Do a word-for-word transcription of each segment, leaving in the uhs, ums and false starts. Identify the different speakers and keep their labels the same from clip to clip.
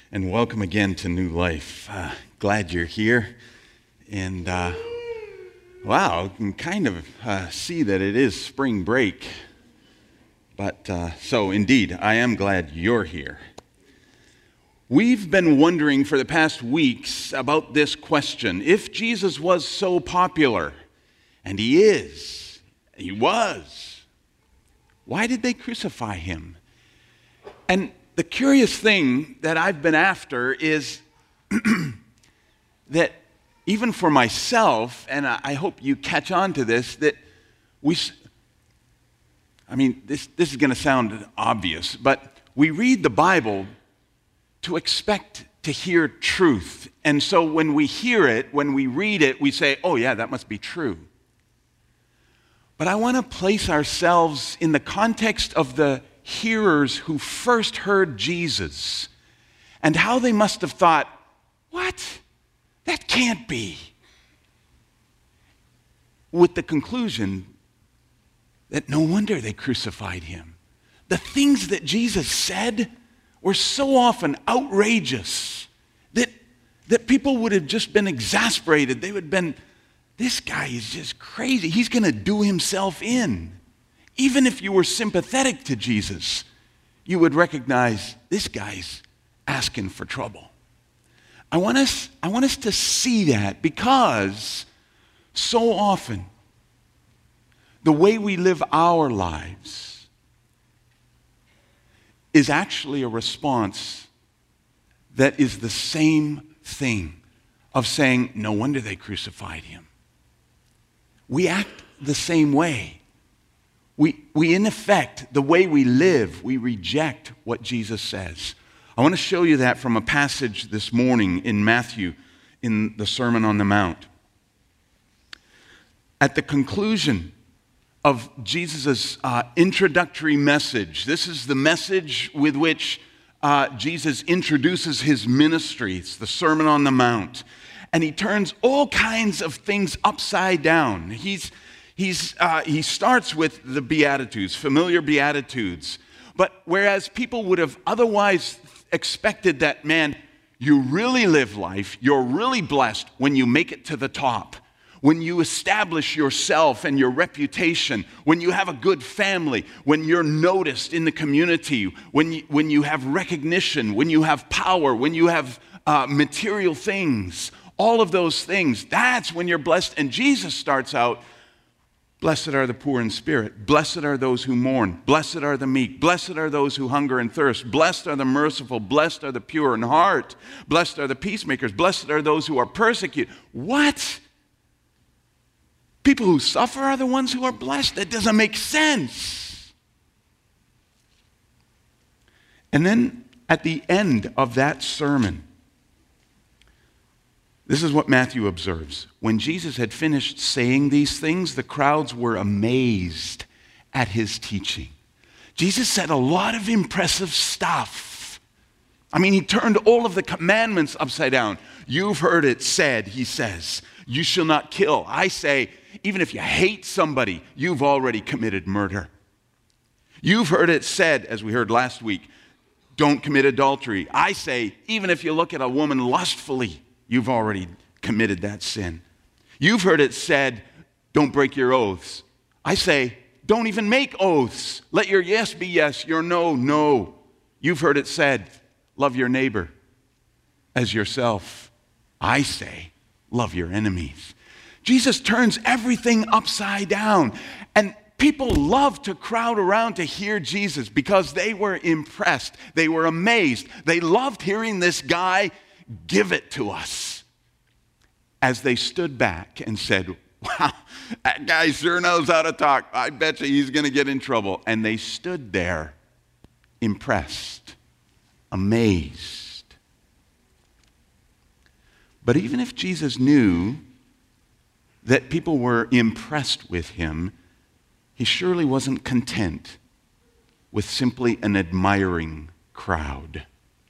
Speaker 1: and welcome again to New Life. Uh, glad you're here. And uh, wow, I can kind of uh, see that it is spring break. But uh, so indeed, I am glad you're here. We've been wondering for the past weeks about this question. If Jesus was so popular, and he is, he was, why did they crucify him? And the curious thing that I've been after is that even for myself, and I hope you catch on to this, that we, I mean, this, this is going to sound obvious, but we read the Bible to expect to hear truth. And so when we hear it, when we read it, we say, oh yeah, that must be true. But I want to place ourselves in the context of the hearers who first heard Jesus and how they must have thought, what? That can't be. With the conclusion that no wonder they crucified him. The things that Jesus said were so often outrageous that, that people would have just been exasperated. They would have been, this guy is just crazy. He's going to do himself in. Even if you were sympathetic to Jesus, you would recognize this guy's asking for trouble. I want us, I want us to see that because so often the way we live our lives is actually a response that is the same thing of saying, no wonder they crucified him. We act the same way. We, we, in effect, the way we live, we reject what Jesus says. I want to show you that from a passage this morning in Matthew in the Sermon on the Mount. At the conclusion of Jesus' uh, introductory message, this is the message with which uh, Jesus introduces his ministry. It's the Sermon on the Mount. And he turns all kinds of things upside down. He's He's, uh, he starts with the Beatitudes, familiar Beatitudes. But whereas people would have otherwise expected that, man, you really live life, you're really blessed when you make it to the top, when you establish yourself and your reputation, when you have a good family, when you're noticed in the community, when you, when you have recognition, when you have power, when you have uh, material things, all of those things, that's when you're blessed. And Jesus starts out, blessed are the poor in spirit. Blessed are those who mourn. Blessed are the meek. Blessed are those who hunger and thirst. Blessed are the merciful. Blessed are the pure in heart. Blessed are the peacemakers. Blessed are those who are persecuted. What? People who suffer are the ones who are blessed? That doesn't make sense. And then at the end of that sermon, this is what Matthew observes. When Jesus had finished saying these things, the crowds were amazed at his teaching. Jesus said a lot of impressive stuff. I mean, he turned all of the commandments upside down. You've heard it said, he says, you shall not kill. I say, even if you hate somebody, you've already committed murder. You've heard it said, as we heard last week, don't commit adultery. I say, even if you look at a woman lustfully, you've already committed that sin. You've heard it said, don't break your oaths. I say, don't even make oaths. Let your yes be yes, your no, no. You've heard it said, love your neighbor as yourself. I say, love your enemies. Jesus turns everything upside down. And people love to crowd around to hear Jesus because they were impressed. They were amazed. They loved hearing this guy give it to us. As they stood back and said, wow, that guy sure knows how to talk. I bet you he's going to get in trouble. And they stood there impressed, amazed. But even if Jesus knew that people were impressed with him, he surely wasn't content with simply an admiring crowd.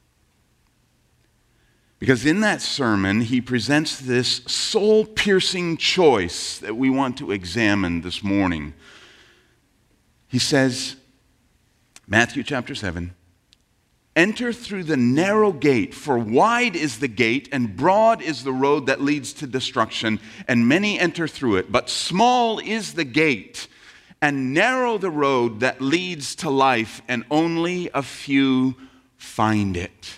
Speaker 1: Because in that sermon, he presents this soul-piercing choice that we want to examine this morning. He says, Matthew chapter seven, enter through the narrow gate, for wide is the gate and broad is the road that leads to destruction, and many enter through it. But small is the gate and narrow the road that leads to life, and only a few find it.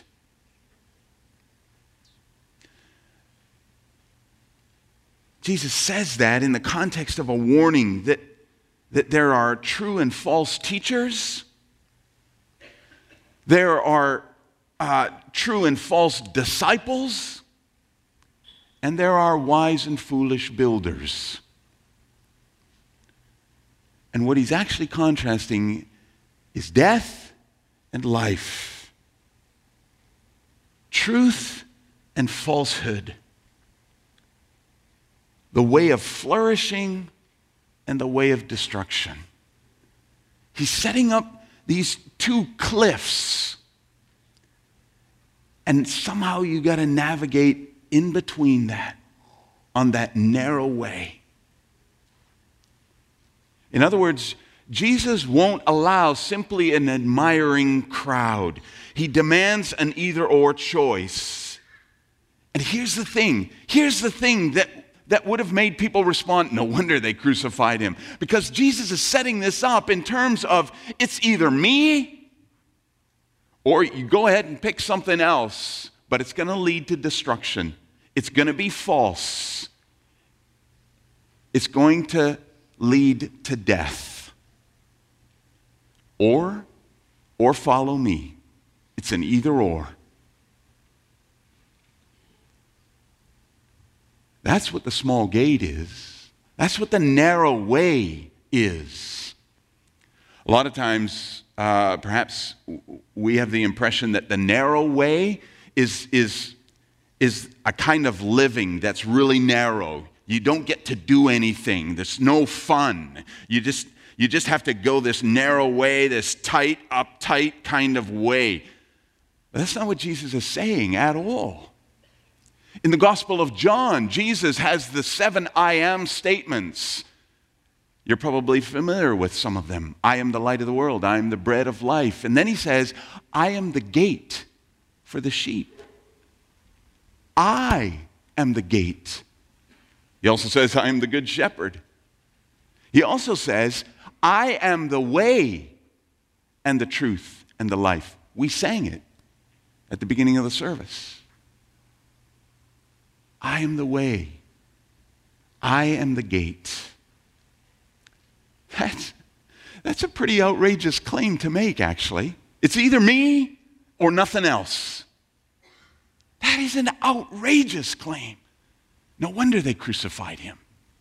Speaker 1: Jesus says that in the context of a warning that, that there are true and false teachers. There are uh, true and false disciples. And there are wise and foolish builders. And what he's actually contrasting is death and life. Truth and falsehood. The way of flourishing and the way of destruction. He's setting up these two cliffs. And somehow you got to navigate in between that, on that narrow way. In other words, Jesus won't allow simply an admiring crowd. He demands an either-or choice. And here's the thing. Here's the thing that that would have made people respond, no wonder they crucified him. Because Jesus is setting this up in terms of, it's either me, or you go ahead and pick something else, but it's going to lead to destruction. It's going to be false. It's going to lead to death. Or, or follow me. It's an either or. That's what the small gate is. That's what the narrow way is. A lot of times, uh, perhaps we have the impression that the narrow way is, is, is a kind of living that's really narrow. You don't get to do anything. There's no fun. You just, you just have to go this narrow way, this tight, uptight kind of way. But that's not what Jesus is saying at all. In the Gospel of John, Jesus has the seven I am statements. You're probably familiar with some of them. I am the light of the world. I am the bread of life. And then he says, I am the gate for the sheep. I am the gate. He also says, I am the good shepherd. He also says, I am the way and the truth and the life. We sang it at the beginning of the service. I am the way. I am the gate. That's, that's a pretty outrageous claim to make, actually. It's either me or nothing else. That is an outrageous claim. No wonder they crucified him.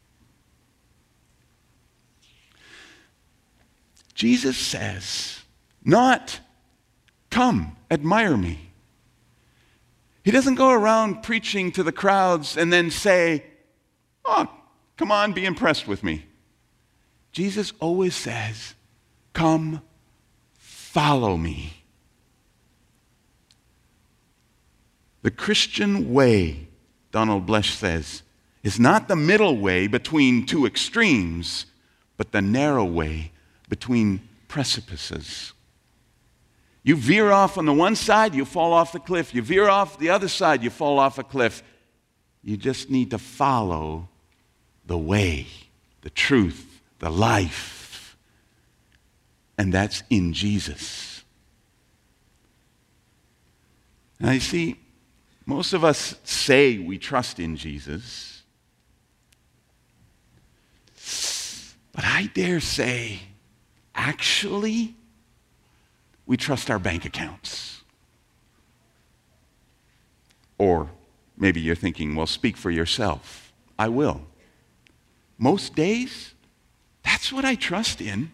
Speaker 1: Jesus says, not, come, admire me. He doesn't go around preaching to the crowds and then say, oh, come on, be impressed with me. Jesus always says, come, follow me. The Christian way, Donald Blesch says, is not the middle way between two extremes, but the narrow way between precipices. You veer off on the one side, you fall off the cliff. You veer off the other side, you fall off a cliff. You just need to follow the way, the truth, the life. And that's in Jesus. Now you see, most of us say we trust in Jesus. But I dare say, actually, we trust our bank accounts. Or maybe you're thinking, well, speak for yourself. I will. Most days, that's what I trust in.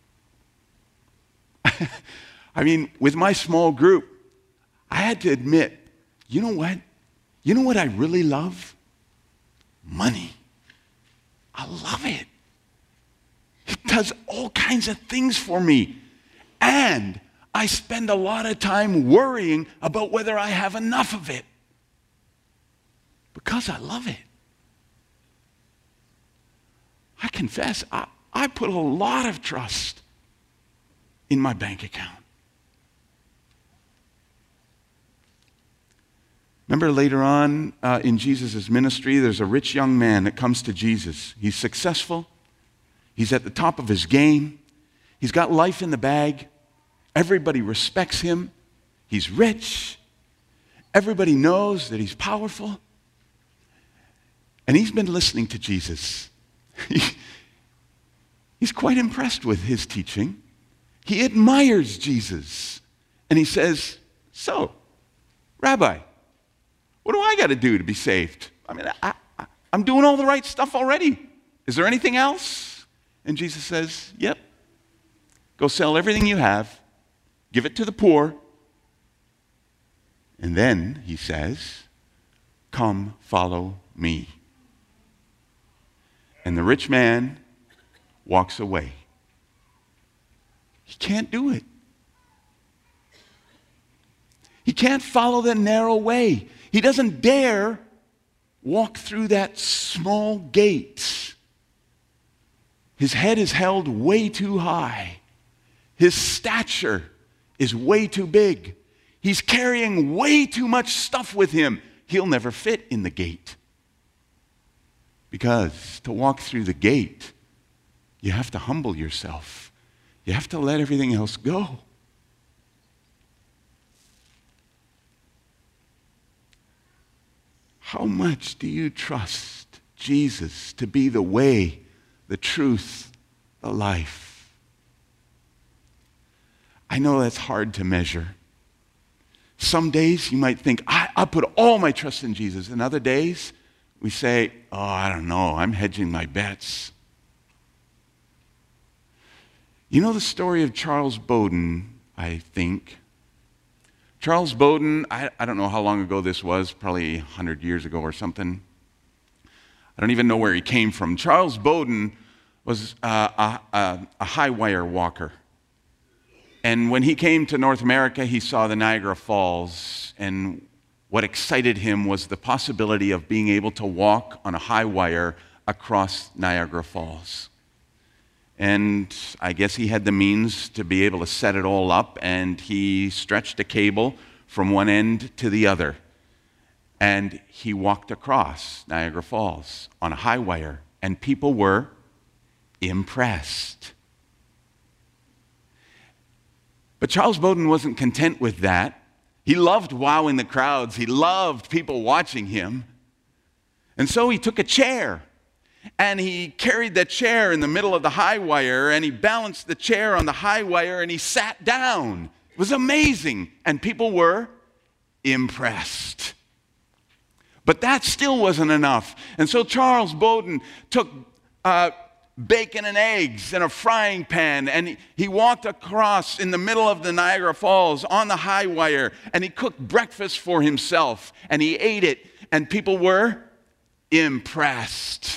Speaker 1: I mean, with my small group, I had to admit, you know what? You know what I really love? Money. I love it. It does all kinds of things for me. And I spend a lot of time worrying about whether I have enough of it. Because I love it. I confess, I, I put a lot of trust in my bank account. Remember later on uh, in Jesus' ministry, there's a rich young man that comes to Jesus. He's successful. He's at the top of his game. He's got life in the bag. Everybody respects him. He's rich. Everybody knows that he's powerful. And he's been listening to Jesus. He's quite impressed with his teaching. He admires Jesus. And he says, so, Rabbi, what do I got to do to be saved? I mean, I, I, I'm doing all the right stuff already. Is there anything else? And Jesus says, yep. Go sell everything you have, give it to the poor, and then, he says, come follow me. And the rich man walks away. He can't do it. He can't follow the narrow way. He doesn't dare walk through that small gate. His head is held way too high. His stature is way too big. He's carrying way too much stuff with him. He'll never fit in the gate. Because to walk through the gate, you have to humble yourself. You have to let everything else go. How much do you trust Jesus to be the way, the truth, the life? I know that's hard to measure. Some days you might think, I, I put all my trust in Jesus. And other days we say, oh, I don't know, I'm hedging my bets. You know the story of Charles Bowden, I think. Charles Bowden, I, I don't know how long ago this was, probably one hundred years ago or something. I don't even know where he came from. Charles Bowden was uh, a, a, a high wire walker. And when he came to North America, he saw the Niagara Falls. And what excited him was the possibility of being able to walk on a high wire across Niagara Falls. And I guess he had the means to be able to set it all up, and he stretched a cable from one end to the other. And he walked across Niagara Falls on a high wire, and people were impressed. But Charles Bowden wasn't content with that. He loved wowing the crowds. He loved people watching him. And so he took a chair, and he carried that chair in the middle of the high wire, and he balanced the chair on the high wire, and he sat down. It was amazing, and people were impressed. But that still wasn't enough. And so Charles Bowden took uh, bacon and eggs in a frying pan, and he, he walked across in the middle of the Niagara Falls on the high wire, and he cooked breakfast for himself, and he ate it, and people were impressed.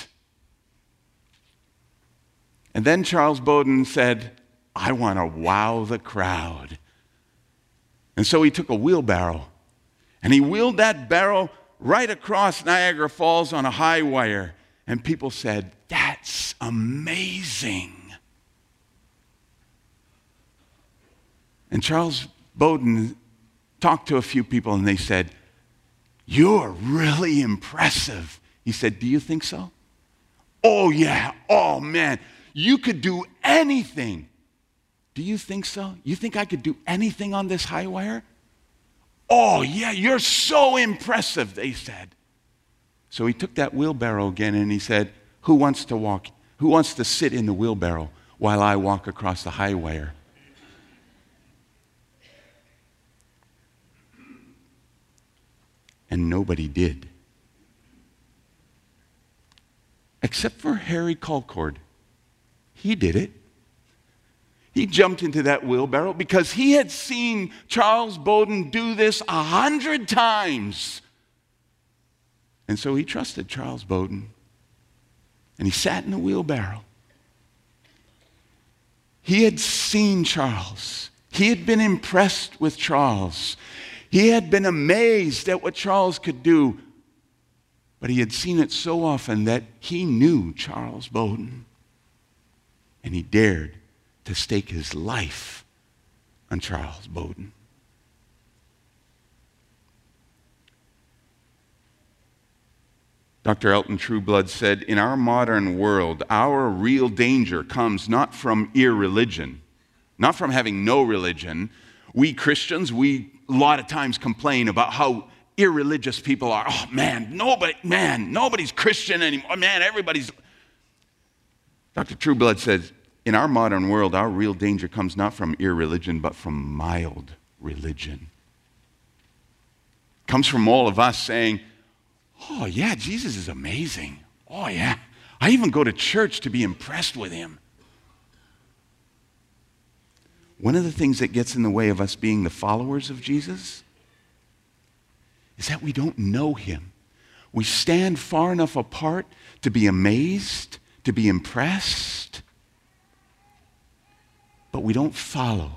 Speaker 1: And then Charles Bowden said, I want to wow the crowd. And so he took a wheelbarrow, and he wheeled that barrow right across Niagara Falls on a high wire. And people said, that's amazing. And Charles Bowden talked to a few people, and they said, you're really impressive. He said, do you think so? Oh, yeah. Oh, man. You could do anything. Do you think so? You think I could do anything on this high wire? Oh, yeah, you're so impressive, they said. So he took that wheelbarrow again, and he said, who wants to walk? Who wants to sit in the wheelbarrow while I walk across the high wire? And nobody did. Except for Harry Colcord. He did it. He jumped into that wheelbarrow because he had seen Charles Bowden do this a hundred times. And so he trusted Charles Bowden. And he sat in the wheelbarrow. He had seen Charles. He had been impressed with Charles. He had been amazed at what Charles could do. But he had seen it so often that he knew Charles Bowden. And he dared to stake his life on Charles Bowden. Doctor Elton Trueblood said, in our modern world, our real danger comes not from irreligion, not from having no religion. We Christians, we a lot of times complain about how irreligious people are. Oh man, nobody, man, nobody's Christian anymore. Man, everybody's. Doctor Trueblood says, in our modern world, our real danger comes not from irreligion, but from mild religion. It comes from all of us saying, oh yeah, Jesus is amazing. Oh yeah, I even go to church to be impressed with him. One of the things that gets in the way of us being the followers of Jesus is that we don't know him. We stand far enough apart to be amazed, to be impressed, but we don't follow.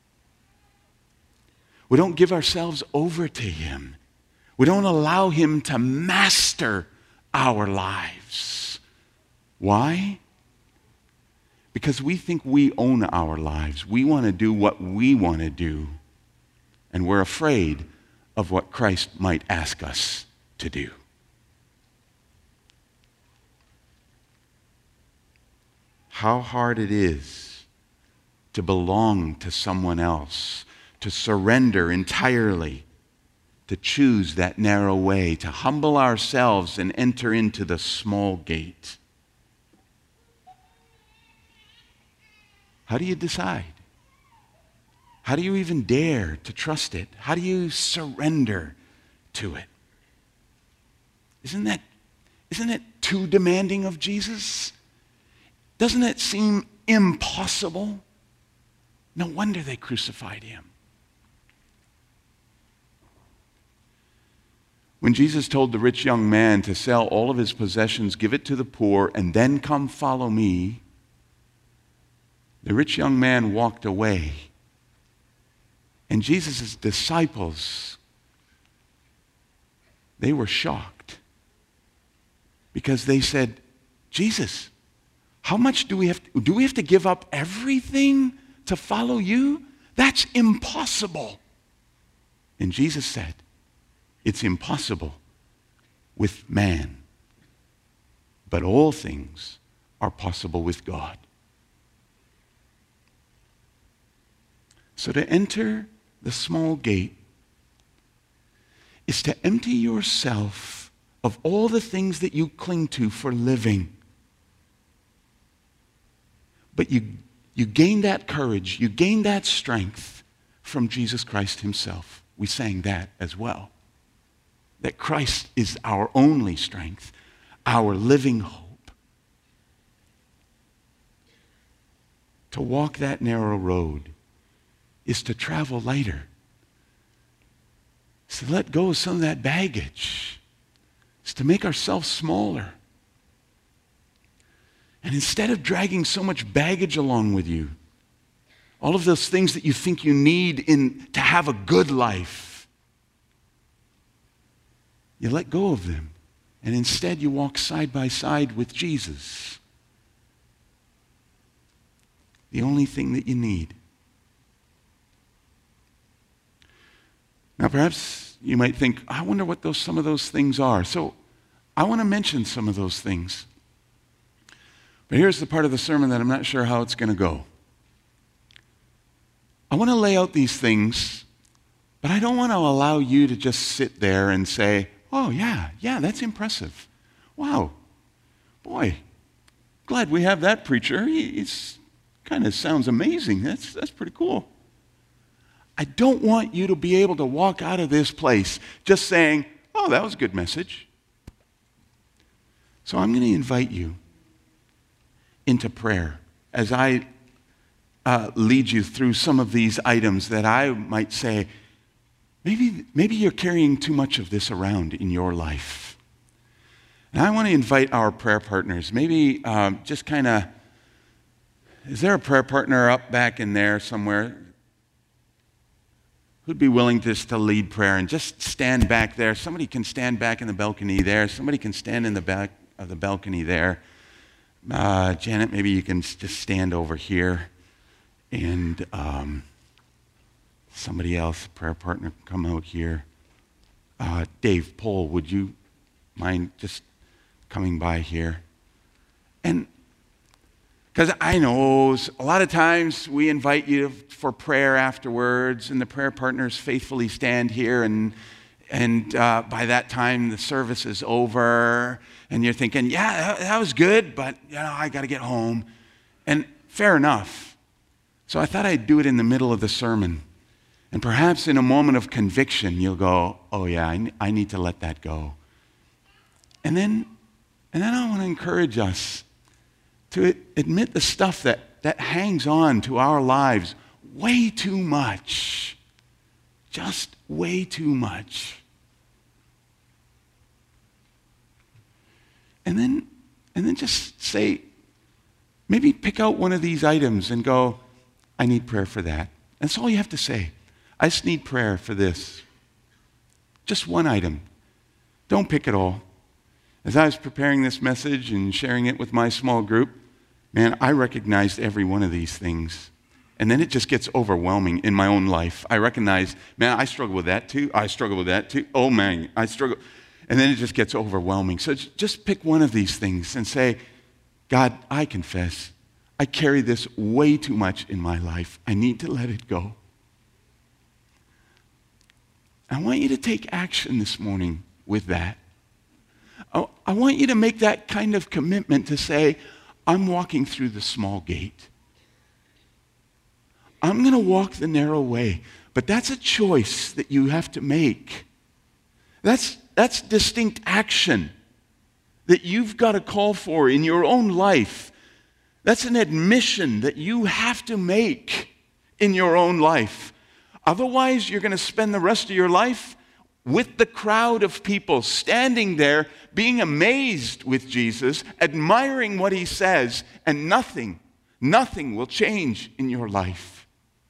Speaker 1: We don't give ourselves over to him. We don't allow him to master our lives. Why? Because we think we own our lives. We want to do what we want to do. And we're afraid of what Christ might ask us to do. How hard it is to belong to someone else, to surrender entirely, to choose that narrow way, to humble ourselves and enter into the small gate. How do you decide? How do you even dare to trust it? How do you surrender to it? Isn't that, isn't it too demanding of Jesus? Doesn't it seem impossible? No wonder they crucified him. When Jesus told the rich young man to sell all of his possessions, give it to the poor, and then come follow me, the rich young man walked away. And Jesus' disciples, they were shocked because they said, Jesus, how much do we have to, do we have to give up everything to follow you? That's impossible. And Jesus said, it's impossible with man, but all things are possible with God. So to enter the small gate is to empty yourself of all the things that you cling to for living. But you, you gain that courage, you gain that strength from Jesus Christ himself. We sang that as well. That Christ is our only strength, our living hope. To walk that narrow road is to travel lighter. It's to let go of some of that baggage. It's to make ourselves smaller. And instead of dragging so much baggage along with you, all of those things that you think you need in, to have a good life, you let go of them, and instead you walk side by side with Jesus. The only thing that you need. Now perhaps you might think, I wonder what those some of those things are. So I want to mention some of those things. But here's the part of the sermon that I'm not sure how it's going to go. I want to lay out these things, but I don't want to allow you to just sit there and say, oh, yeah, yeah, that's impressive. Wow, boy, glad we have that preacher. He he's, kind of sounds amazing. That's, that's pretty cool. I don't want you to be able to walk out of this place just saying, oh, that was a good message. So I'm going to invite you into prayer as I uh, lead you through some of these items that I might say, Maybe, maybe you're carrying too much of this around in your life. And I want to invite our prayer partners, maybe um, just kind of, is there a prayer partner up back in there somewhere who'd be willing just to lead prayer and just stand back there? Somebody can stand back in the balcony there. Somebody can stand in the back of the balcony there. Uh, Janet, maybe you can just stand over here. And Um, somebody else, prayer partner, come out here. Uh, Dave, Paul, would you mind just coming by here. And because I know a lot of times we invite you for prayer afterwards, and the prayer partners faithfully stand here, and and uh, by that time the service is over, and you're thinking, yeah, that, that was good, but you know, I got to get home. And fair enough. So I thought I'd do it in the middle of the sermon. And perhaps in a moment of conviction, you'll go, oh yeah, I, I need to let that go. And then, and then I want to encourage us to admit the stuff that, that hangs on to our lives way too much. Just way too much. And then, and then just say, maybe pick out one of these items and go, I need prayer for that. That's all you have to say. I just need prayer for this. Just one item. Don't pick it all. As I was preparing this message and sharing it with my small group, man, I recognized every one of these things. And then it just gets overwhelming in my own life. I recognize, man, I struggle with that too. I struggle with that too. Oh, man, I struggle. And then it just gets overwhelming. So just pick one of these things and say, God, I confess, I carry this way too much in my life. I need to let it go. I want you to take action this morning with that. I want you to make that kind of commitment to say, I'm walking through the small gate. I'm going to walk the narrow way. But that's a choice that you have to make. That's, that's distinct action that you've got to call for in your own life. That's an admission that you have to make in your own life. Otherwise, you're going to spend the rest of your life with the crowd of people standing there, being amazed with Jesus, admiring what he says, and nothing, nothing will change in your life.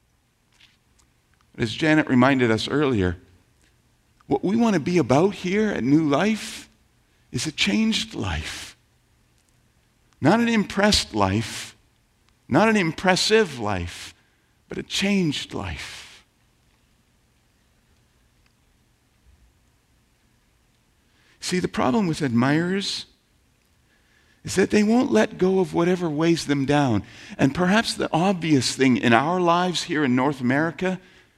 Speaker 1: As Janet reminded us earlier, what we want to be about here at New Life is a changed life. Not an impressed life, not an impressive life, but a changed life. See, the problem with admirers is that they won't let go of whatever weighs them down. And perhaps the obvious thing in our lives here in North America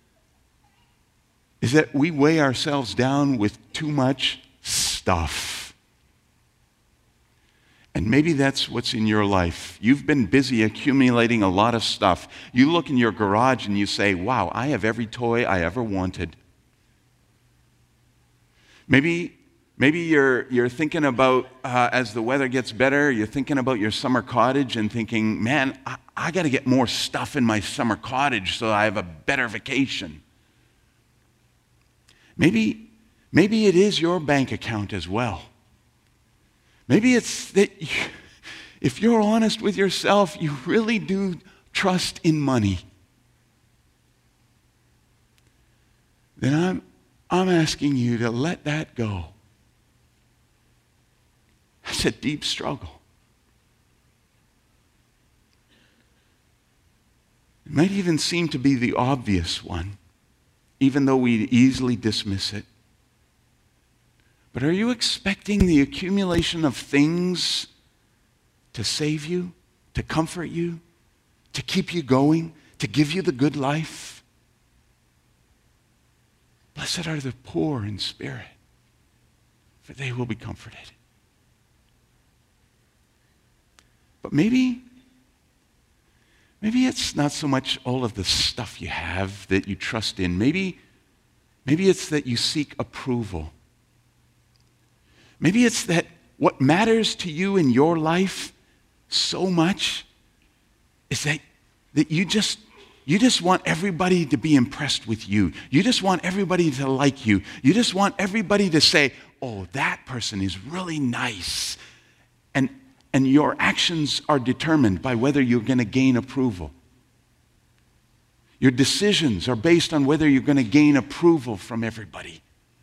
Speaker 1: is that we weigh ourselves down with too much stuff. And maybe that's what's in your life. You've been busy accumulating a lot of stuff. You look in your garage and you say, wow, I have every toy I ever wanted. Maybe Maybe you're, you're thinking about, uh, as the weather gets better, you're thinking about your summer cottage and thinking, man, I, I got to get more stuff in my summer cottage so I have a better vacation. Maybe, maybe it is your bank account as well. Maybe it's that you, if you're honest with yourself, you really do trust in money. Then I'm, I'm asking you to let that go. It's a deep struggle. It might even seem to be the obvious one, even though we easily dismiss it. But are you expecting the accumulation of things to save you, to comfort you, to keep you going, to give you the good life? Blessed are the poor in spirit, for they will be comforted. But maybe, maybe it's not so much all of the stuff you have that you trust in. Maybe, maybe it's that you seek approval. Maybe it's that what matters to you in your life so much is that, that you just you just want everybody to be impressed with you. You just want everybody to like you. You just want everybody to say, oh, that person is really nice. And And your actions are determined by whether you're going to gain approval. Your decisions are based on whether you're going to gain approval from everybody.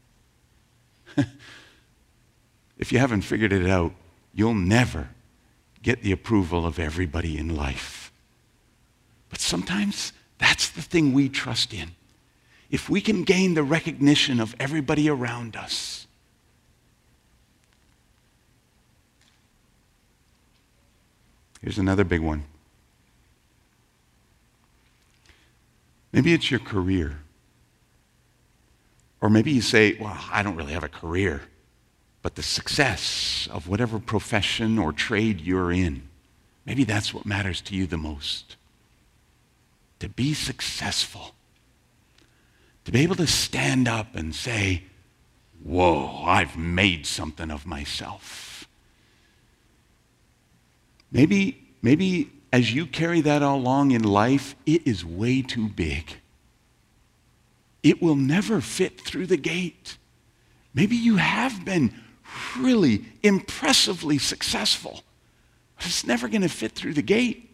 Speaker 1: If you haven't figured it out, you'll never get the approval of everybody in life. But sometimes that's the thing we trust in. If we can gain the recognition of everybody around us, Here's another big one. Maybe it's your career. Or maybe you say, well, I don't really have a career, but the success of whatever profession or trade you're in, maybe that's what matters to you the most. To be successful. To be able to stand up and say, whoa, I've made something of myself. Maybe, maybe as you carry that along in life, it is way too big. It will never fit through the gate. Maybe you have been really impressively successful, but it's never going to fit through the gate.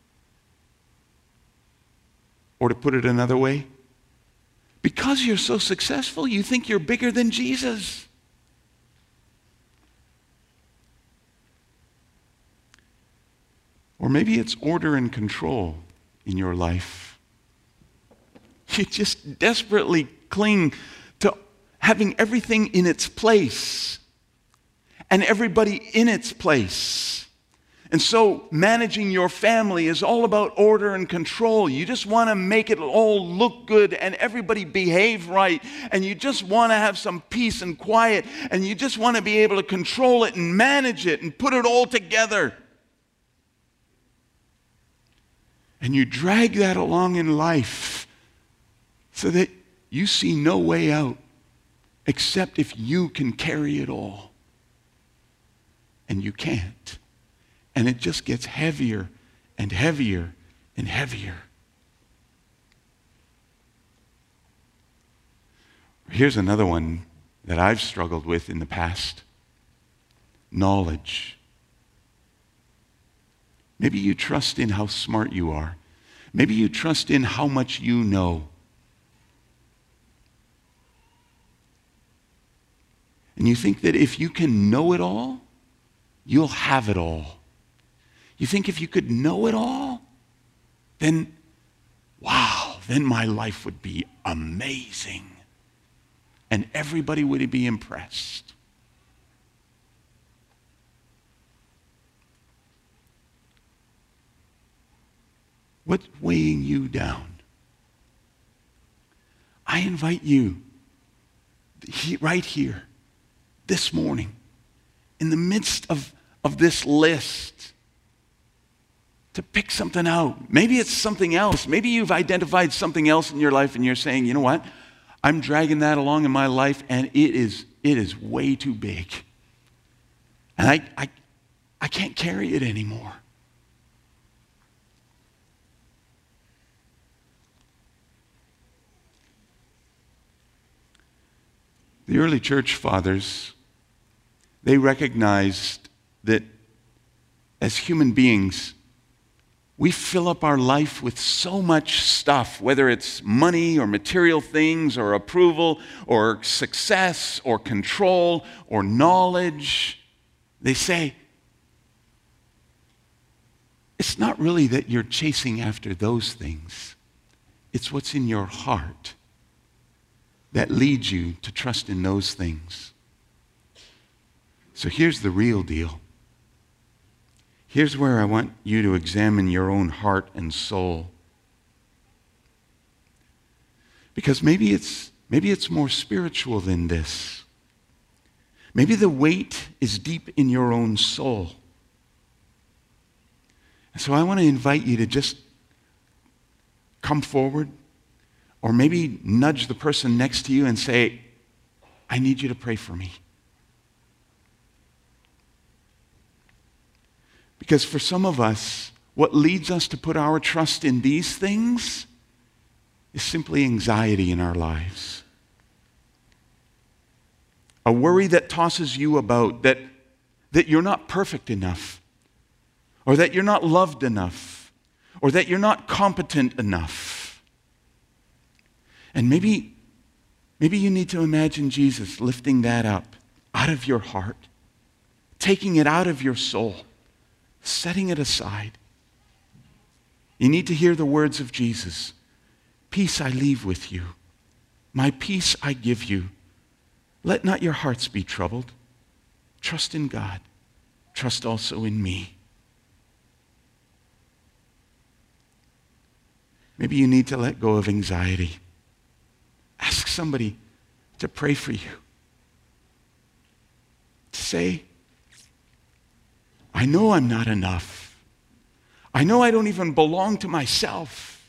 Speaker 1: Or to put it another way, because you're so successful, you think you're bigger than Jesus. Or maybe it's order and control in your life. You just desperately cling to having everything in its place and everybody in its place. And so managing your family is all about order and control. You just want to make it all look good and everybody behave right. And you just want to have some peace and quiet. And you just want to be able to control it and manage it and put it all together. And you drag that along in life so that you see no way out except if you can carry it all. And you can't. And it just gets heavier and heavier and heavier. Here's another one that I've struggled with in the past. Knowledge. Maybe you trust in how smart you are. Maybe you trust in how much you know. And you think that if you can know it all, you'll have it all. You think if you could know it all, then, wow, then my life would be amazing. And everybody would be impressed. What's weighing you down? I invite you, right here, this morning, in the midst of, of this list, to pick something out. Maybe it's something else. Maybe you've identified something else in your life and you're saying, you know what? I'm dragging that along in my life and it is, it is way too big. And I, I, I can't carry it anymore. The early church fathers, they recognized that as human beings, we fill up our life with so much stuff, whether it's money or material things or approval or success or control or knowledge. They say, it's not really that you're chasing after those things. It's what's in your heart that leads you to trust in those things. So here's the real deal. Here's where I want you to examine your own heart and soul. Because maybe it's, maybe it's more spiritual than this. Maybe the weight is deep in your own soul. And so I want to invite you to just come forward, or maybe nudge the person next to you and say, I need you to pray for me. Because for some of us, what leads us to put our trust in these things is simply anxiety in our lives. A worry that tosses you about, that, that you're not perfect enough, or that you're not loved enough, or that you're not competent enough. And maybe, maybe you need to imagine Jesus lifting that up out of your heart, taking it out of your soul, setting it aside. You need to hear the words of Jesus. Peace I leave with you. My peace I give you. Let not your hearts be troubled. Trust in God. Trust also in me. Maybe you need to let go of anxiety. Ask somebody to pray for you. Say, I know I'm not enough. I know I don't even belong to myself.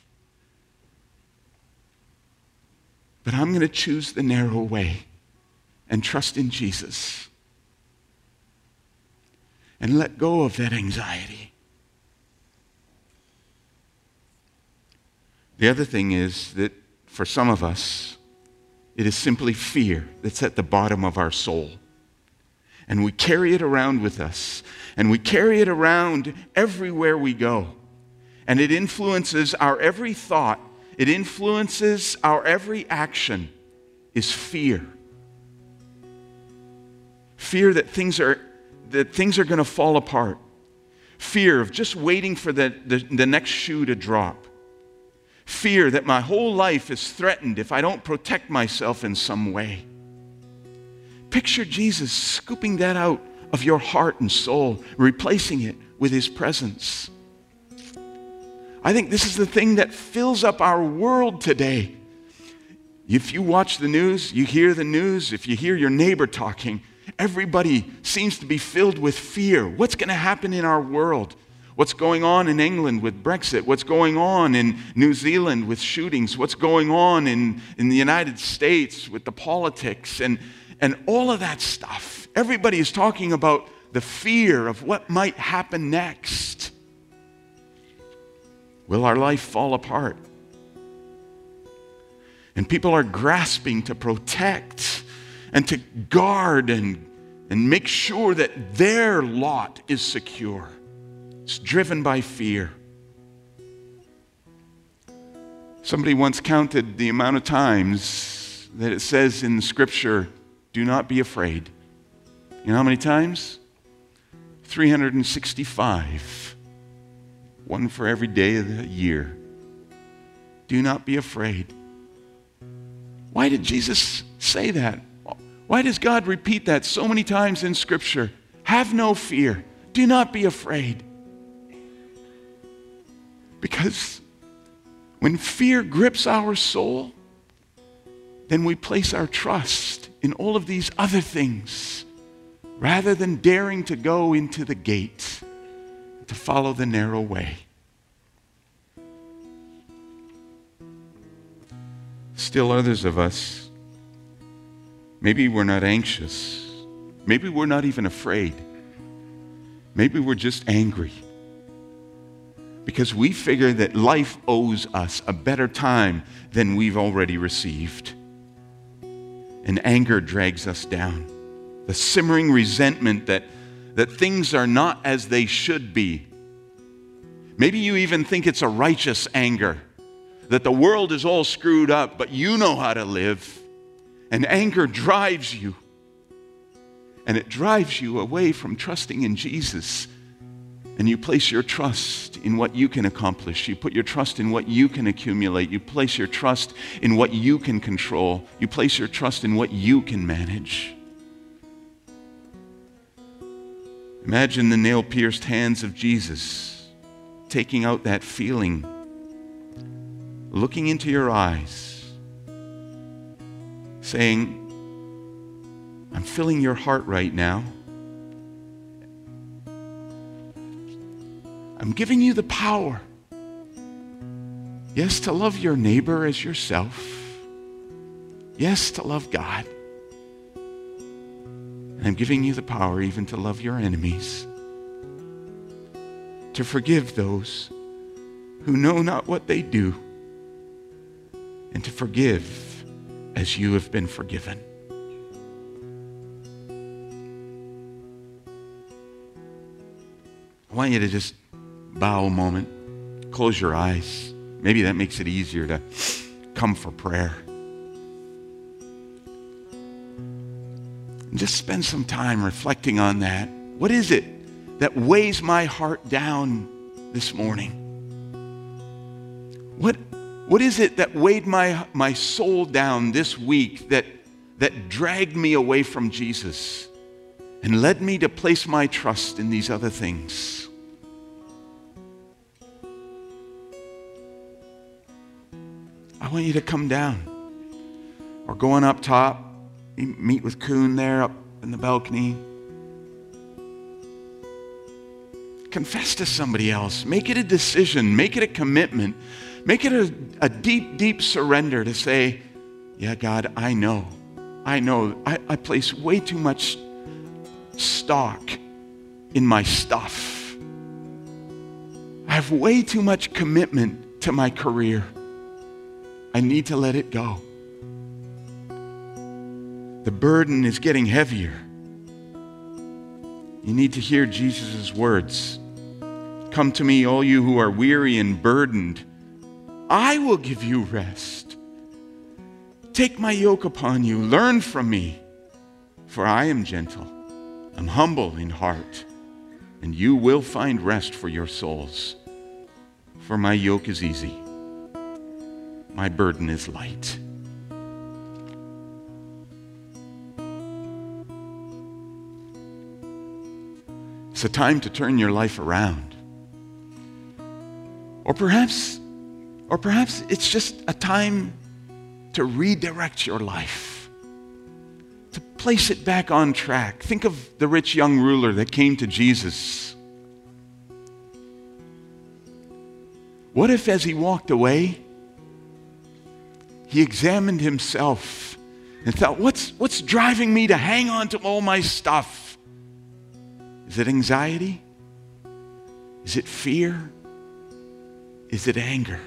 Speaker 1: But I'm going to choose the narrow way and trust in Jesus. And let go of that anxiety. The other thing is that for some of us, it is simply fear that's at the bottom of our soul. And we carry it around with us. And we carry it around everywhere we go. And it influences our every thought. It influences our every action, is fear. Fear that things are that things are going to fall apart. Fear of just waiting for the, the, the next shoe to drop. Fear that my whole life is threatened if I don't protect myself in some way. Picture Jesus scooping that out of your heart and soul, replacing it with His presence. I think this is the thing that fills up our world today. If you watch the news, you hear the news, if you hear your neighbor talking, everybody seems to be filled with fear. What's going to happen in our world? What's going on in England with Brexit? What's going on in New Zealand with shootings? What's going on in, in the United States with the politics and, and all of that stuff? Everybody is talking about the fear of what might happen next. Will our life fall apart? And people are grasping to protect and to guard and, and make sure that their lot is secure. It's driven by fear. Somebody once counted the amount of times that it says in Scripture, do not be afraid. You know how many times? three hundred sixty-five. One for every day of the year. Do not be afraid. Why did Jesus say that? Why does God repeat that so many times in Scripture? Have no fear. Do not be afraid. Because when fear grips our soul, then we place our trust in all of these other things rather than daring to go into the gate to follow the narrow way. Still others of us, maybe we're not anxious. Maybe we're not even afraid. Maybe we're just angry. Because we figure that life owes us a better time than we've already received. And anger drags us down. The simmering resentment that, that things are not as they should be. Maybe you even think it's a righteous anger. That the world is all screwed up, but you know how to live. And anger drives you. And it drives you away from trusting in Jesus. And you place your trust in what you can accomplish. You put your trust in what you can accumulate. You place your trust in what you can control. You place your trust in what you can manage. Imagine the nail-pierced hands of Jesus taking out that feeling, looking into your eyes, saying, I'm filling your heart right now. I'm giving you the power, yes, to love your neighbor as yourself. Yes, to love God. And I'm giving you the power even to love your enemies, to forgive those who know not what they do, and to forgive as you have been forgiven. I want you to just bow a moment, close your eyes. Maybe that makes it easier to come for prayer. And just spend some time reflecting on that. What is it that weighs my heart down this morning? What, what is it that weighed my, my soul down this week that, that dragged me away from Jesus and led me to place my trust in these other things? want you to come down. Or go on up top, meet with Kuhn there up in the balcony. Confess to somebody else. Make it a decision. Make it a commitment. Make it a, a deep, deep surrender to say, yeah, God, I know. I know. I, I place way too much stock in my stuff. I have way too much commitment to my career. I need to let it go. The burden is getting heavier. You need to hear Jesus' words. Come to me, all you who are weary and burdened. I will give you rest. Take my yoke upon you. Learn from me, for I am gentle. I'm humble in heart, and you will find rest for your souls. For my yoke is easy. My burden is light. It's a time to turn your life around. Or perhaps, or perhaps it's just a time to redirect your life, to place it back on track. Think of the rich young ruler that came to Jesus. What if as he walked away, he examined himself and thought, what's, what's driving me to hang on to all my stuff? Is it anxiety? Is it fear? Is it anger?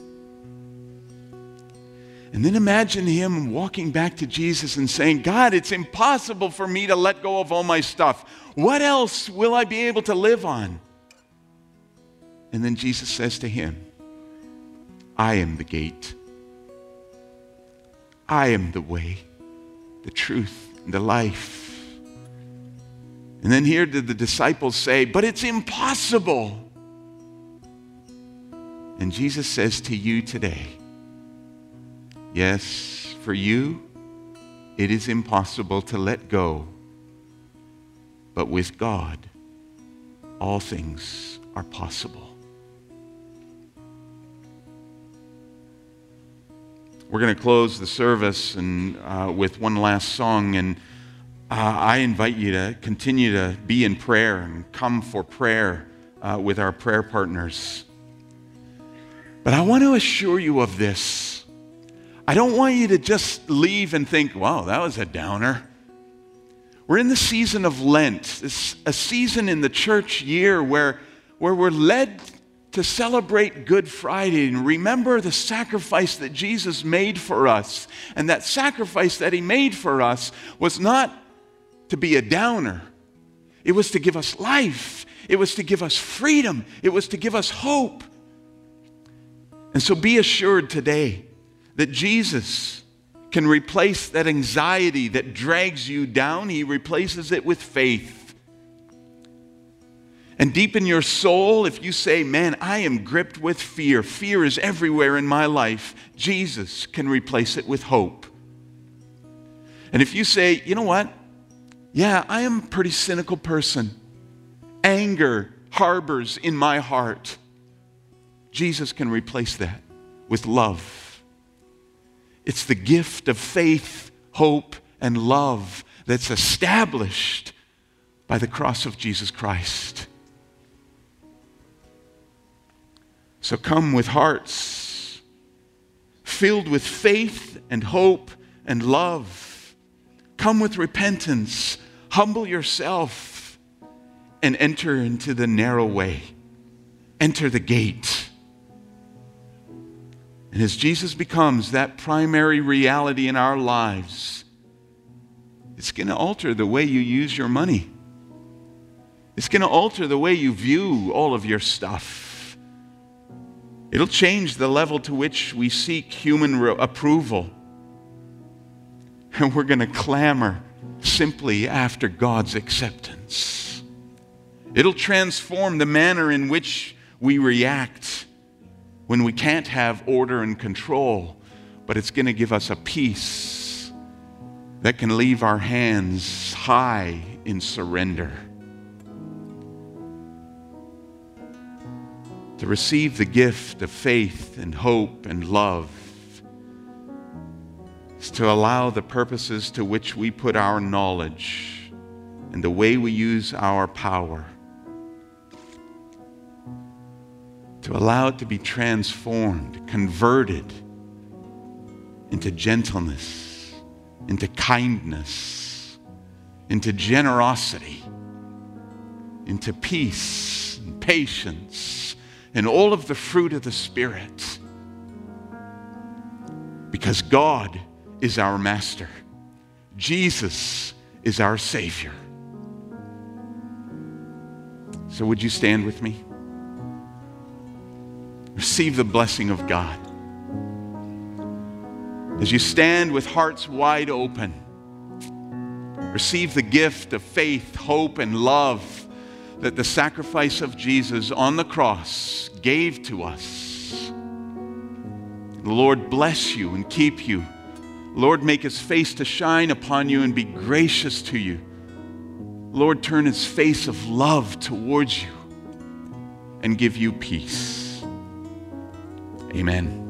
Speaker 1: And then imagine him walking back to Jesus and saying, God, it's impossible for me to let go of all my stuff. What else will I be able to live on? And then Jesus says to him, I am the gate. I am the way, the truth, and the life. And then here did the disciples say, but it's impossible. And Jesus says to you today, yes, for you, it is impossible to let go. But with God, all things are possible. We're going to close the service and uh, with one last song. And uh, I invite you to continue to be in prayer and come for prayer uh, with our prayer partners. But I want to assure you of this. I don't want you to just leave and think, wow, that was a downer. We're in the season of Lent. It's a season in the church year where, where we're led to celebrate Good Friday and remember the sacrifice that Jesus made for us. And that sacrifice that he made for us was not to be a downer. It was to give us life. It was to give us freedom. It was to give us hope. And so be assured today that Jesus can replace that anxiety that drags you down. He replaces it with faith. And deep in your soul, if you say, man, I am gripped with fear. Fear is everywhere in my life. Jesus can replace it with hope. And if you say, you know what? Yeah, I am a pretty cynical person. Anger harbors in my heart. Jesus can replace that with love. It's the gift of faith, hope, and love that's established by the cross of Jesus Christ. So come with hearts filled with faith and hope and love. Come with repentance. Humble yourself and enter into the narrow way. Enter the gate. And as Jesus becomes that primary reality in our lives, it's going to alter the way you use your money. It's going to alter the way you view all of your stuff. It'll change the level to which we seek human re- approval. And we're going to clamor simply after God's acceptance. It'll transform the manner in which we react when we can't have order and control, but it's going to give us a peace that can leave our hands high in surrender. To receive the gift of faith and hope and love, is to allow the purposes to which we put our knowledge and the way we use our power, to allow it to be transformed, converted into gentleness, into kindness, into generosity, into peace and patience, and all of the fruit of the Spirit. Because God is our Master. Jesus is our Savior. So would you stand with me? Receive the blessing of God. As you stand with hearts wide open, receive the gift of faith, hope, and love that the sacrifice of Jesus on the cross gave to us. The Lord bless you and keep you. Lord, make his face to shine upon you and be gracious to you. Lord, turn his face of love towards you and give you peace. Amen.